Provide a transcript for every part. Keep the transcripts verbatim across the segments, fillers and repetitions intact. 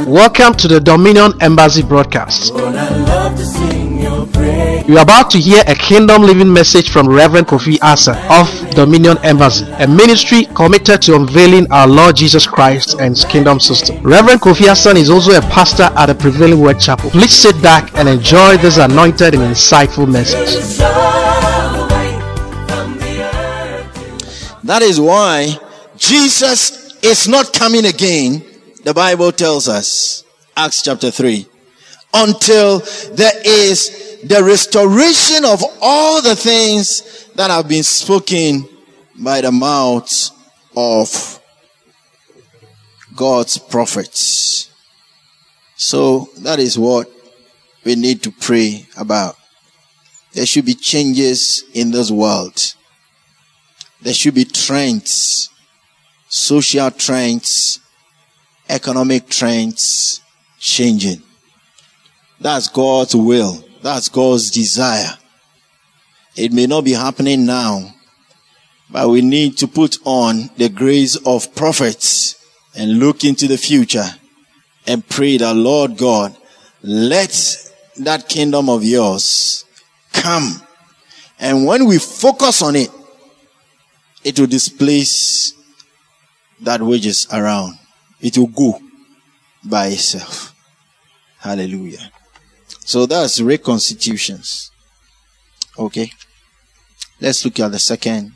Welcome to the Dominion Embassy broadcast. You are about to hear a kingdom living message from Reverend Kofi Asa of Dominion Embassy, a ministry committed to unveiling our Lord Jesus Christ and His kingdom system. Reverend Kofi Asa is also a pastor at the Prevailing Word Chapel. Please sit back and enjoy this anointed and insightful message. That is why Jesus is not coming again, the Bible tells us, Acts chapter three, until there is the restoration of all the things that have been spoken by the mouths of God's prophets. So that is what we need to pray about. There should be changes in this world. There should be trends, social trends, economic trends changing. That's God's will. That's God's desire. It may not be happening now, but we need to put on the grace of prophets and look into the future and pray that, Lord God, let that kingdom of yours come. And when we focus on it, it will displace that which is around. It will go by itself. Hallelujah. So that's reconstitutions. Okay. Let's look at the second.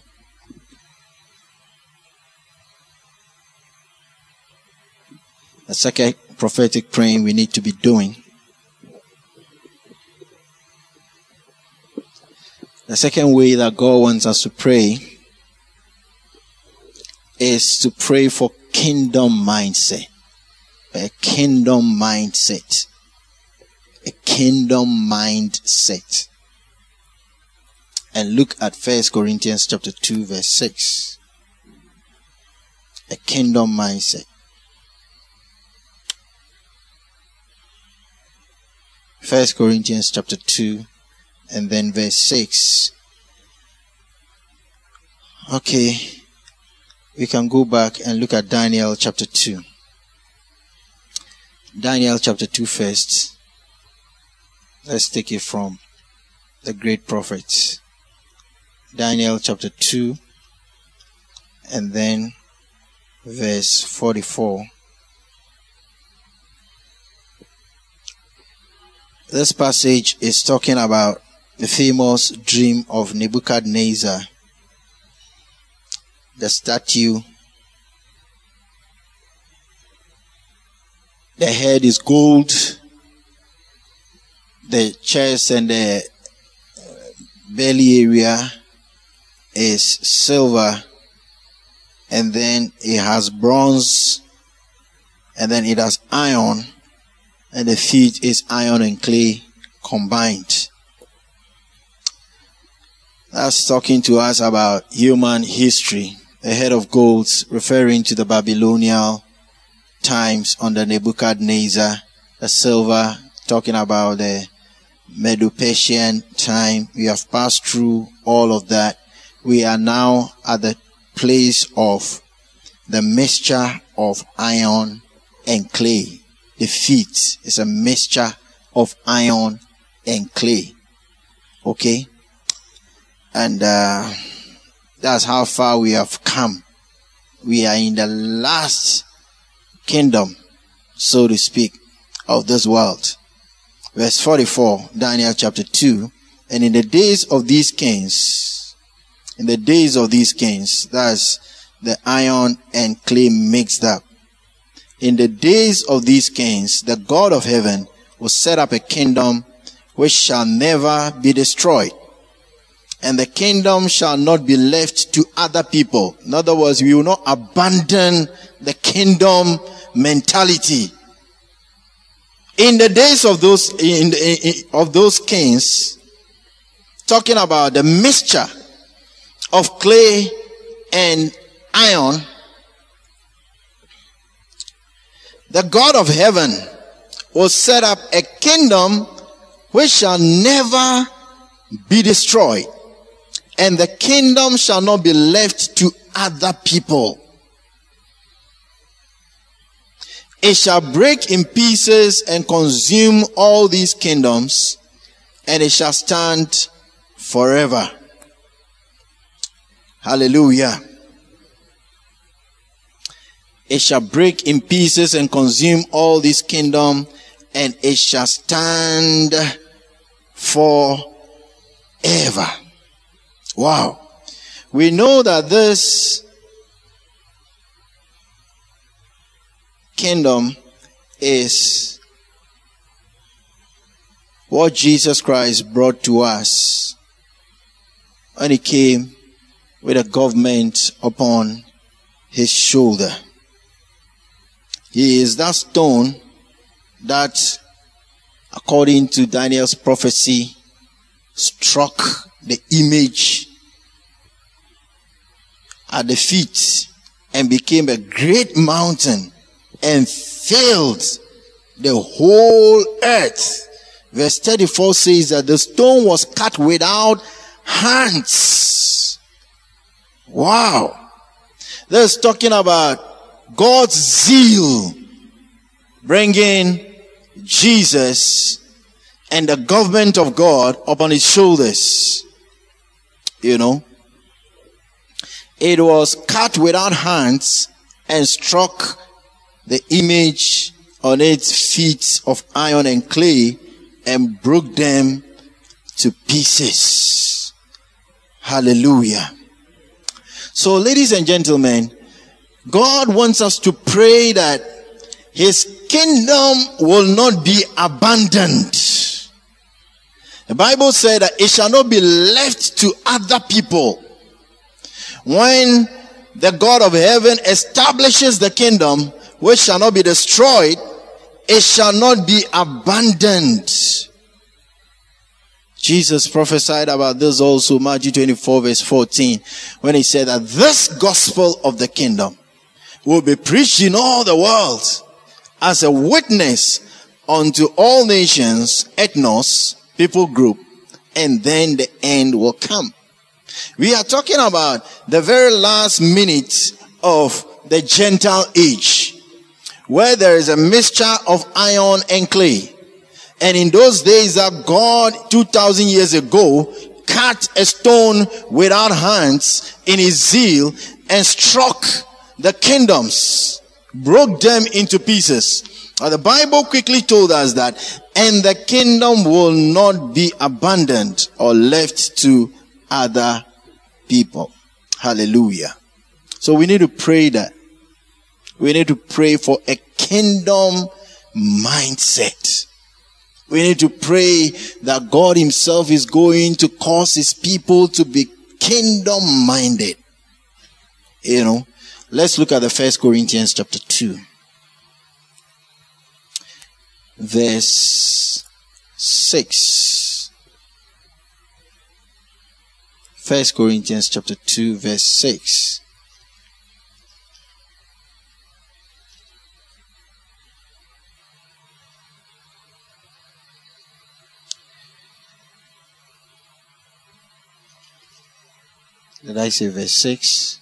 The second prophetic praying we need to be doing. The second way that God wants us to pray is to pray for kingdom mindset. A kingdom mindset. A kingdom mindset. And look at First Corinthians chapter two verse six. A kingdom mindset. First Corinthians chapter two and then verse six. Okay. We can go back and look at Daniel chapter two. Daniel chapter two first. Let's take it from the great prophets. Daniel chapter two and then verse forty-four. This passage is talking about the famous dream of Nebuchadnezzar. The statue, the head is gold, the chest and the belly area is silver, and then it has bronze, and then it has iron, and the feet is iron and clay combined. That's talking to us about human history. The head of gold, referring to the Babylonian times under Nebuchadnezzar. The silver, talking about the Medo-Persian time. We have passed through all of that. We are now at the place of the mixture of iron and clay. The feet is a mixture of iron and clay. Okay? And uh that's how far we have come. We are in the last kingdom, so to speak, of this world. Verse forty-four, Daniel chapter two. And in the days of these kings, in the days of these kings, that's the iron and clay mixed up. In the days of these kings, the God of heaven will set up a kingdom which shall never be destroyed. And the kingdom shall not be left to other people. In other words, we will not abandon the kingdom mentality. In the days of those in, in, of those kings, talking about the mixture of clay and iron, the God of heaven will set up a kingdom which shall never be destroyed. And the kingdom shall not be left to other people. It shall break in pieces and consume all these kingdoms, and it shall stand forever. Hallelujah. It shall break in pieces and consume all this kingdom, and it shall stand forever. Wow. We know that this kingdom is what Jesus Christ brought to us when he came with a government upon his shoulder. He is that stone that, according to Daniel's prophecy, struck the image at the feet and became a great mountain and filled the whole earth. Verse thirty-four says that the stone was cut without hands. Wow. This is talking about God's zeal bringing Jesus and the government of God upon his shoulders. You know, it was cut without hands and struck the image on its feet of iron and clay and broke them to pieces. Hallelujah. So, ladies and gentlemen, God wants us to pray that his kingdom will not be abandoned. The Bible said that it shall not be left to other people. When the God of heaven establishes the kingdom, which shall not be destroyed, it shall not be abandoned. Jesus prophesied about this also, Matthew twenty-four verse fourteen, when he said that this gospel of the kingdom will be preached in all the world as a witness unto all nations, ethnos, people group, and then the end will come. We are talking about the very last minute of the Gentile age, where there is a mixture of iron and clay. And in those days that God, two thousand years ago, cut a stone without hands in his zeal and struck the kingdoms, broke them into pieces. Now the Bible quickly told us that, and the kingdom will not be abandoned or left to other people. Hallelujah. So we need to pray that. We need to pray for a kingdom mindset. We need to pray that God himself is going to cause his people to be kingdom minded. You know, let's look at the First Corinthians chapter two. Verse six. First Corinthians chapter two, verse six. Did I say verse six?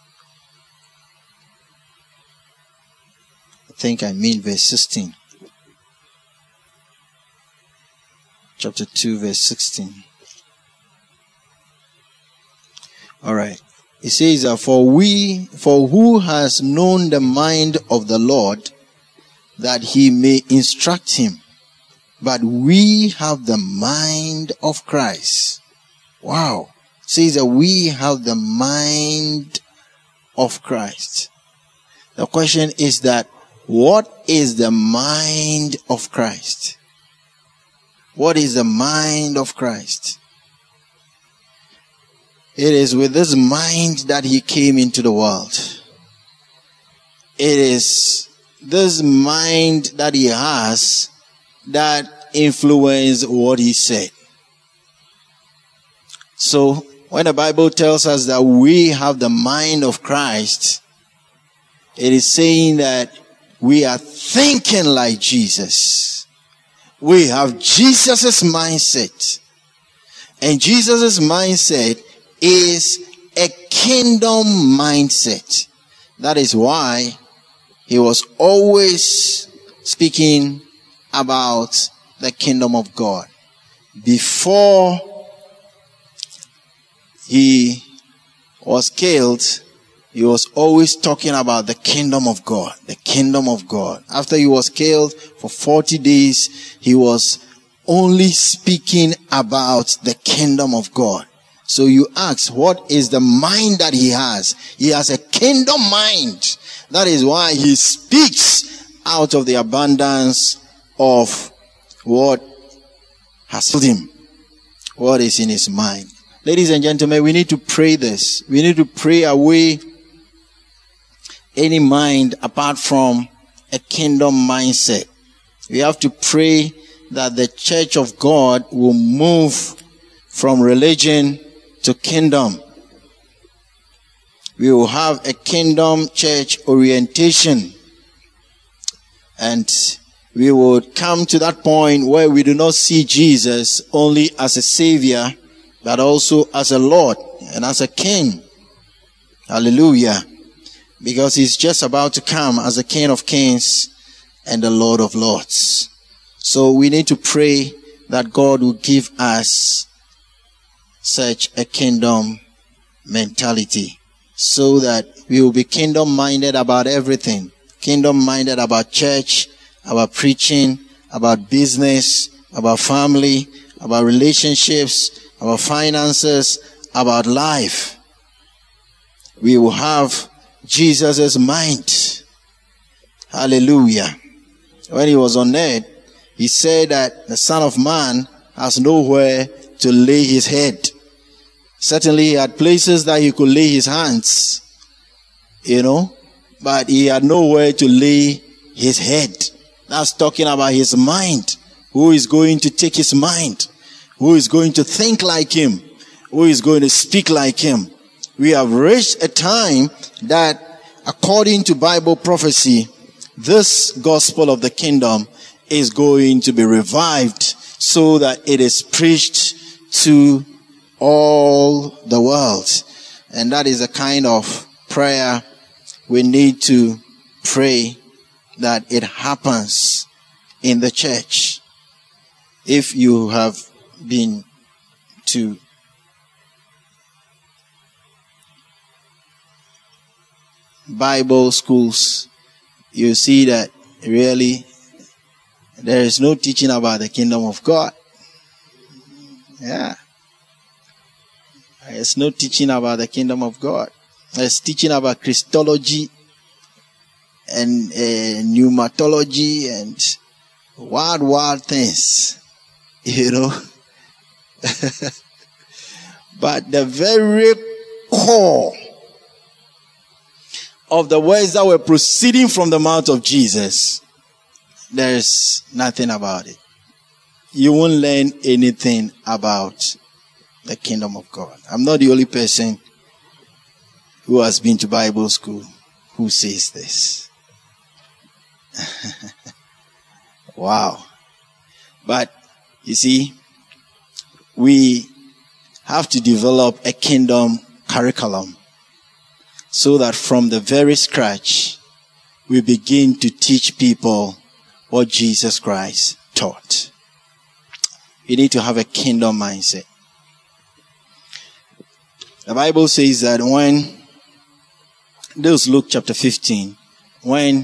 I think I mean verse sixteen. Chapter two, verse sixteen. Alright. It says that for we, for who has known the mind of the Lord, that he may instruct him? But we have the mind of Christ. Wow. It says that we have the mind of Christ. The question is that, what is the mind of Christ? What is the mind of Christ? It is with this mind that he came into the world. It is this mind that he has that influenced what he said. So, when the Bible tells us that we have the mind of Christ, it is saying that we are thinking like Jesus. We have Jesus' mindset. And Jesus' mindset is a kingdom mindset. That is why he was always speaking about the kingdom of God. Before he was killed, he was always talking about the kingdom of God, the kingdom of God. After he was killed for forty days, he was only speaking about the kingdom of God. So you ask, what is the mind that he has? He has a kingdom mind. That is why he speaks out of the abundance of what has filled him, what is in his mind. Ladies and gentlemen, we need to pray this. We need to pray away any mind apart from a kingdom mindset. We have to pray that the church of God will move from religion to kingdom. We will have a kingdom church orientation. And we would come to that point where we do not see Jesus only as a savior, but also as a Lord and as a king. Hallelujah. Because he's just about to come as the King of Kings and the Lord of Lords. So we need to pray that God will give us such a kingdom mentality, so that we will be kingdom minded about everything. Kingdom minded about church, about preaching, about business, about family, about relationships, about finances, about life. We will have Jesus' mind. Hallelujah. When he was on earth, he said that the Son of Man has nowhere to lay his head. Certainly he had places that he could lay his hands, you know, but he had nowhere to lay his head. That's talking about his mind. Who is going to take his mind? Who is going to think like him? Who is going to speak like him? We have reached a time that, according to Bible prophecy, this gospel of the kingdom is going to be revived so that it is preached to all the world. And that is a kind of prayer we need to pray, that it happens in the church. If you have been to Bible schools, you see that really there is no teaching about the kingdom of God. Yeah. There's no teaching about the kingdom of God. There's teaching about Christology and uh, pneumatology and wild, wild things, you know. But the very core of the words that were proceeding from the mouth of Jesus, there's nothing about it. You won't learn anything about the kingdom of God. I'm not the only person who has been to Bible school who says this. Wow. But you see, we have to develop a kingdom curriculum so that from the very scratch we begin to teach people what Jesus Christ taught. You need to have a kingdom mindset. The Bible says that when, this is Luke chapter fifteen, when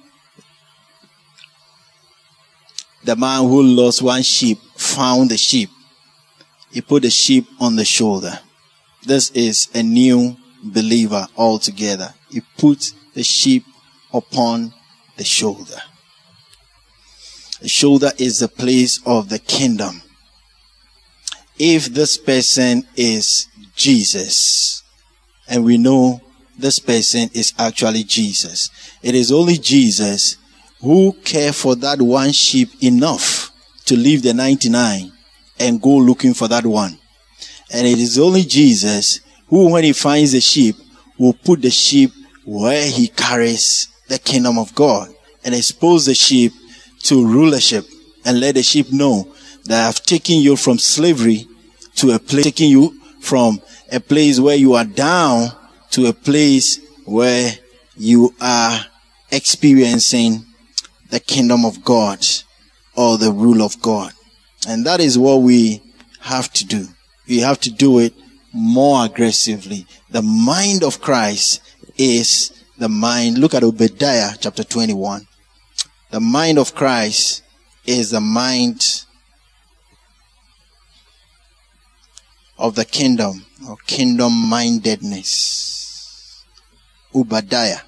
the man who lost one sheep found the sheep, he put the sheep on the shoulder. This is a new believer altogether. He put the sheep upon the shoulder. The shoulder is the place of the kingdom. If this person is Jesus, and we know this person is actually Jesus, it is only Jesus who cared for that one sheep enough to leave the ninety-nine and go looking for that one. And it is only Jesus who, when he finds the sheep, will put the sheep where he carries the kingdom of God and expose the sheep to rulership and let the sheep know that I've taken you from slavery to a place, taking you from a place where you are down to a place where you are experiencing the kingdom of God or the rule of God. And that is what we have to do. We have to do it more aggressively. The mind of Christ is the mind. Look at Obadiah chapter twenty-one. The mind of Christ is the mind of the kingdom, or kingdom mindedness. Obadiah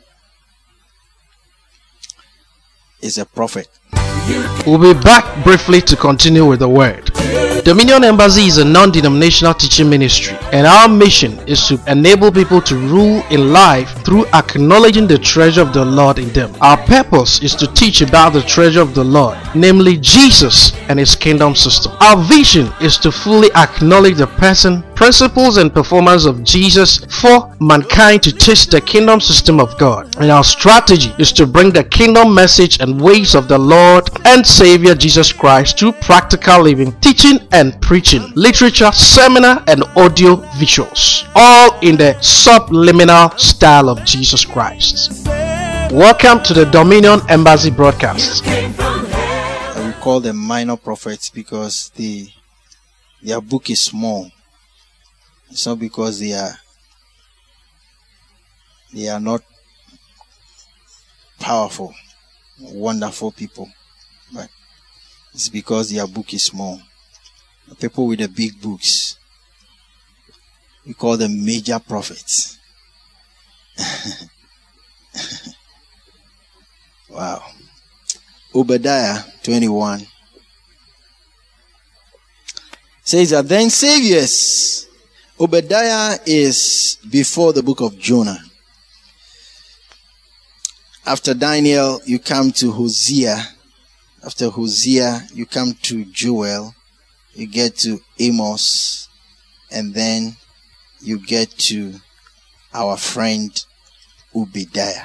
is a prophet. We'll be back briefly to continue with the word. Dominion Embassy is a non-denominational teaching ministry, and our mission is to enable people to rule in life through acknowledging the treasure of the Lord in them. Our purpose is to teach about the treasure of the Lord, namely Jesus and His kingdom system. Our vision is to fully acknowledge the person, principles, and performance of Jesus for mankind to taste the kingdom system of God. And our strategy is to bring the kingdom message and ways of the Lord and Savior Jesus Christ to practical living, teaching and preaching, literature, seminar, and audio visuals, all in the subliminal style of Jesus Christ. Welcome to the Dominion Embassy broadcast. We call them minor prophets because the their book is small. It's not because they are they are not powerful, wonderful people, but it's because their book is small. The people with the big books, we call them major prophets. Wow. Obadiah twenty-one says that then saviors. Obadiah is before the book of Jonah. After Daniel, you come to Hosea. After Hosea, you come to Joel. You get to Amos. And then you get to our friend Obadiah.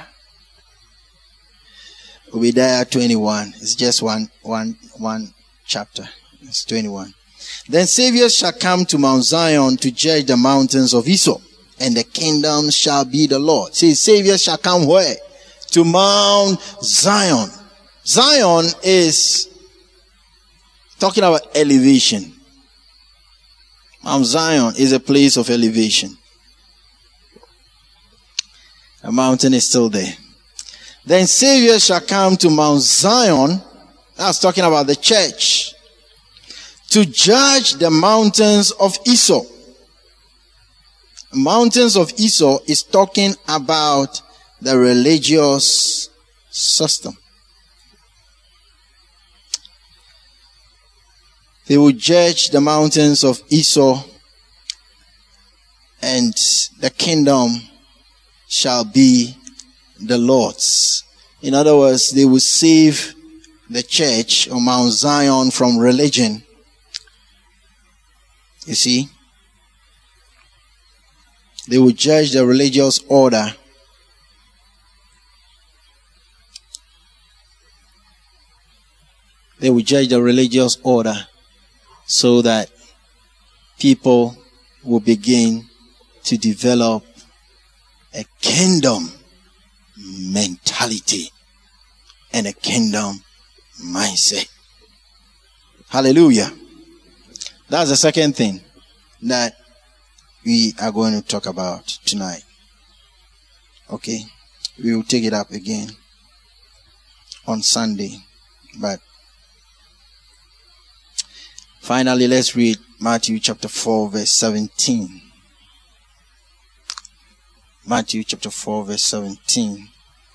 Obadiah twenty-one. It's just one, one, one chapter. It's twenty-one. Then saviors shall come to Mount Zion to judge the mountains of Esau, and the kingdom shall be the Lord. See, saviors shall come where? To Mount Zion. Zion is talking about elevation. Mount Zion is a place of elevation. A mountain is still there. Then saviors shall come to Mount Zion. That's talking about the church. To judge the mountains of Esau. Mountains of Esau is talking about the religious system. They will judge the mountains of Esau, and the kingdom shall be the Lord's. In other words, they will save the church or Mount Zion from religion. You see, they will judge the religious order. They will judge the religious order so that people will begin to develop a kingdom mentality and a kingdom mindset. Hallelujah. That's the second thing that we are going to talk about tonight. Okay? We will take it up again on Sunday. But finally, let's read Matthew chapter four, verse seventeen. Matthew chapter four, verse seventeen.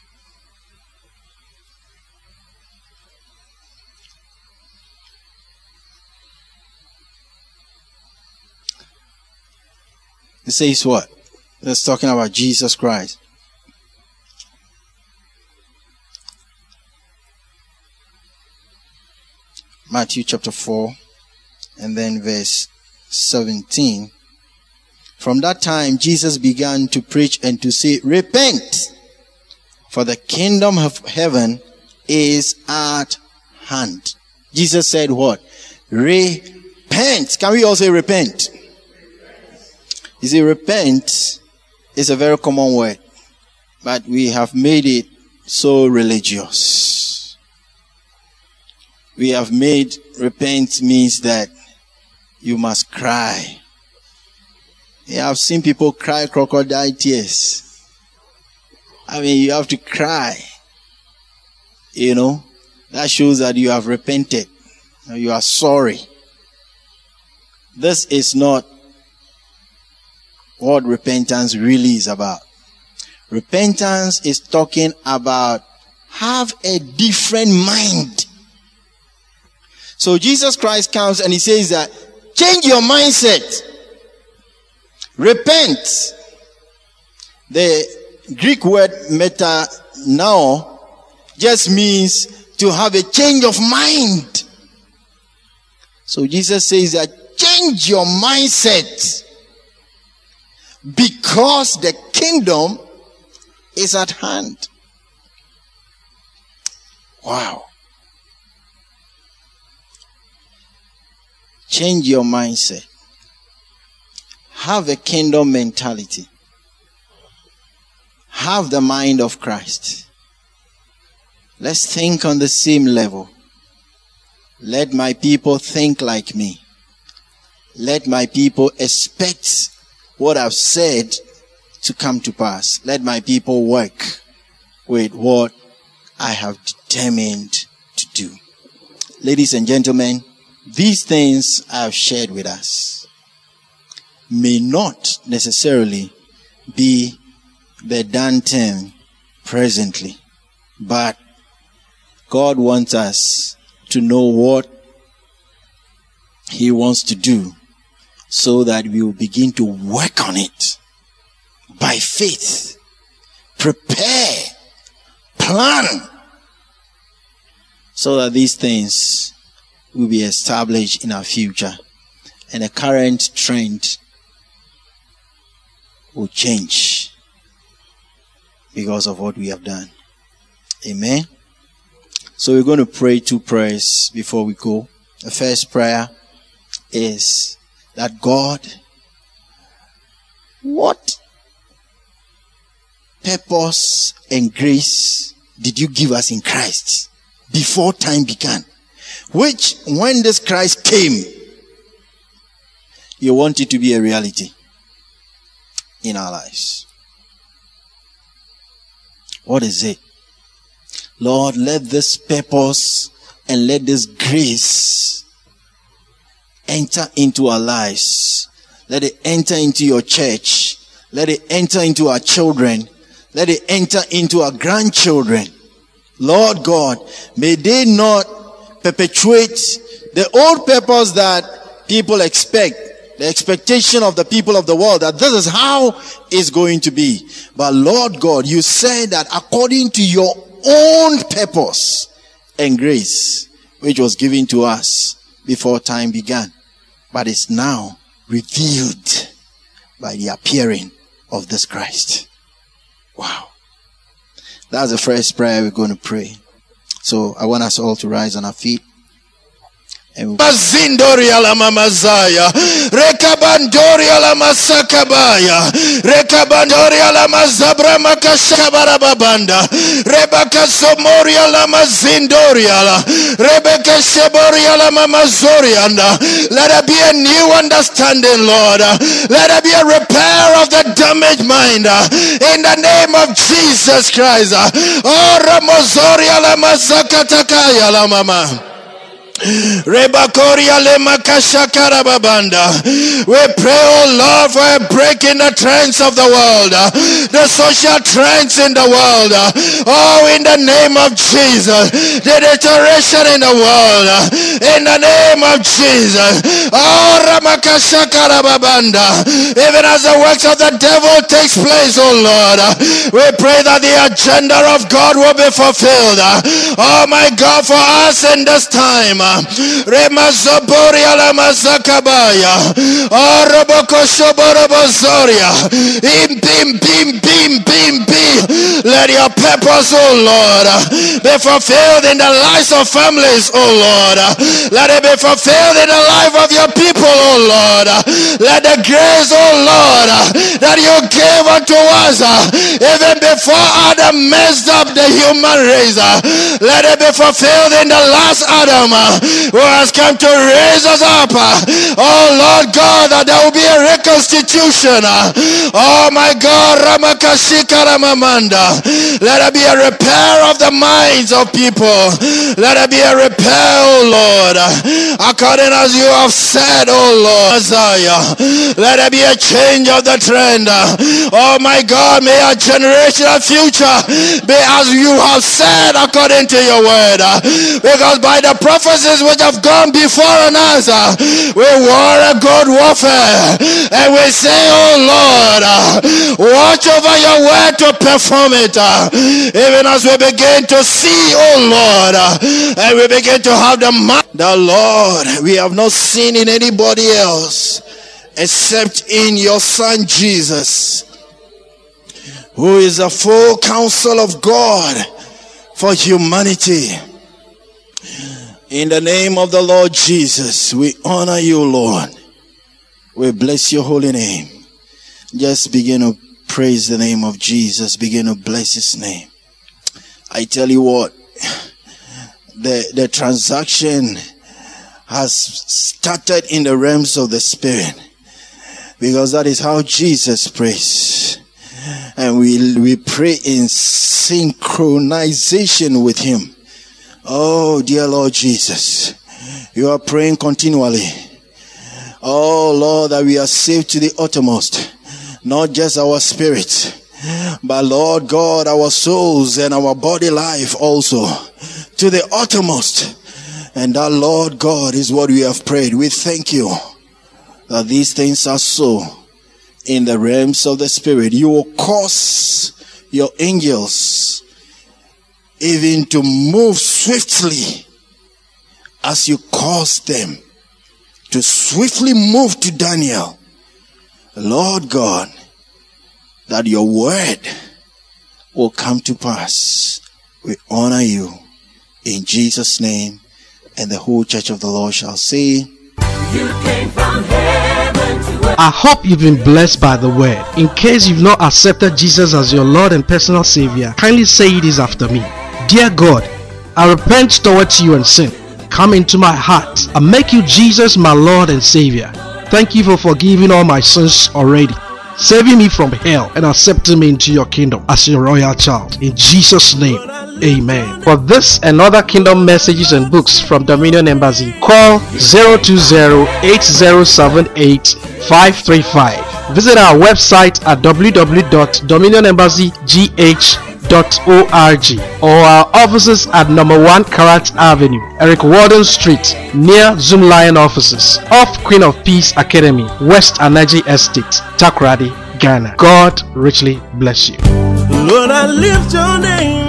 It says what? It's talking about Jesus Christ. Matthew chapter four and then verse seventeen. From that time, Jesus began to preach and to say, repent, for the kingdom of heaven is at hand. Jesus said what? Repent. Can we all say repent? You see, repent is a very common word, but we have made it so religious. We have made repent means that you must cry. Yeah, I've seen people cry crocodile tears. I mean, you have to cry. You know, that shows that you have repented. You are sorry. This is not what repentance really is about. Repentance is talking about have a different mind. So Jesus Christ comes and he says that change your mindset. Repent. The Greek word meta now just means to have a change of mind. So Jesus says that change your mindset because the kingdom is at hand. Wow. Change your mindset. Have a kingdom mentality. Have the mind of Christ. Let's think on the same level. Let my people think like me. Let my people expect what I've said to come to pass. Let my people work with what I have determined to do. Ladies and gentlemen, these things I have shared with us may not necessarily be the done thing presently, but God wants us to know what He wants to do so that we will begin to work on it by faith. Prepare, plan, so that these things will be established in our future and the current trend will change because of what we have done. Amen. So we're going to pray two prayers before we go. The first prayer is that God, what purpose and grace did you give us in Christ before time began? Which, when this Christ came, you want it to be a reality in our lives. What is it? Lord, let this purpose and let this grace enter into our lives. Let it enter into your church. Let it enter into our children. Let it enter into our grandchildren. Lord God, may they not perpetuate the old purpose that people expect, the expectation of the people of the world, that this is how it's going to be. But Lord God, you said that according to your own purpose and grace, which was given to us before time began, but is now revealed by the appearing of this Christ. Wow. That's the first prayer we're going to pray. So I want us all to rise on our feet. Mazindoria la mamazaya, rekabandoria la masakabaya, rekabandoria la mazabra makashabarababanda, rebeka somoria la mazindoria la, rebeka sheboria la mamazorianda. Let there be a new understanding, Lord. Let there be a repair of the damaged mind in the name of Jesus Christ. Oh, ramozoria la mazakatakaya la mama. Rebakoria le makashakara babanda. We pray, oh Lord, for a break in the trends of the world, the social trends in the world. Oh, in the name of Jesus, the deterioration in the world, in the name of Jesus. Oh, ramakashakara babanda. Even as the works of the devil takes place, oh Lord, we pray that the agenda of God will be fulfilled. Oh my God, for us in this time. Adama. Remazoboria la mazakabaya. Oroboko shoborobozoria. Im bim bim bim bim bim. Let your purpose, oh Lord, be fulfilled in the lives of families, oh Lord. Let it be fulfilled in the life of your people, oh Lord. Let the grace, oh Lord, that you gave unto us even before Adam messed up the human race, let it be fulfilled in the last Adam who has come to raise us up. Oh Lord God, that there will be a reconstitution. Oh my God, Ramakashika Ramamanda. Let there be a repair of the minds of people. Let there be a repair, oh Lord, according as you have said, oh Lord. Isaiah. Let there be a change of the trend. Oh my God, may our generational future be as you have said according to your word. Because by the prophecies which have gone before us, we war a good warfare. And we say, oh Lord, watch over your word to perform it. Even as we begin to see, oh Lord, and we begin to have the mind, the Lord, we have not seen in anybody else except in your Son Jesus, who is the full counsel of God for humanity. In the name of the Lord Jesus, we honor you, Lord. We bless your holy name. Just begin to praise the name of Jesus. Begin to bless his name. I tell you what, the, the transaction has started in the realms of the spirit, because that is how Jesus prays. And we, we pray in synchronization with him. Oh, dear Lord Jesus, you are praying continually. Oh, Lord, that we are saved to the uttermost. Not just our spirit, but Lord God, our souls and our body life also to the uttermost. And that, Lord God, is what we have prayed. We thank you that these things are so in the realms of the spirit. You will cause your angels even to move swiftly as you caused them to swiftly move to Daniel. Lord God, that your word will come to pass. We honor you in Jesus' name, and the whole church of the Lord shall say, you came from heaven to earth. I hope you've been blessed by the word. In case you've not accepted Jesus as your Lord and personal Savior, kindly say this after me. Dear God, I repent towards you and sin. Come into my heart and make you Jesus my Lord and Savior. Thank you for forgiving all my sins already, saving me from hell and accepting me into your kingdom as your royal child. In Jesus' name, amen. For this and other kingdom messages and books from Dominion Embassy, call zero two zero, eight zero seven eight, five three five. Visit our website at w w w dot dominion embassy g h dot org or our offices at number one Karat Avenue, Eric Warden Street, near Zoom Lion offices, off Queen of Peace Academy, West Anaji Estate, Takoradi, Ghana. God richly bless you. Lord, I lift your name.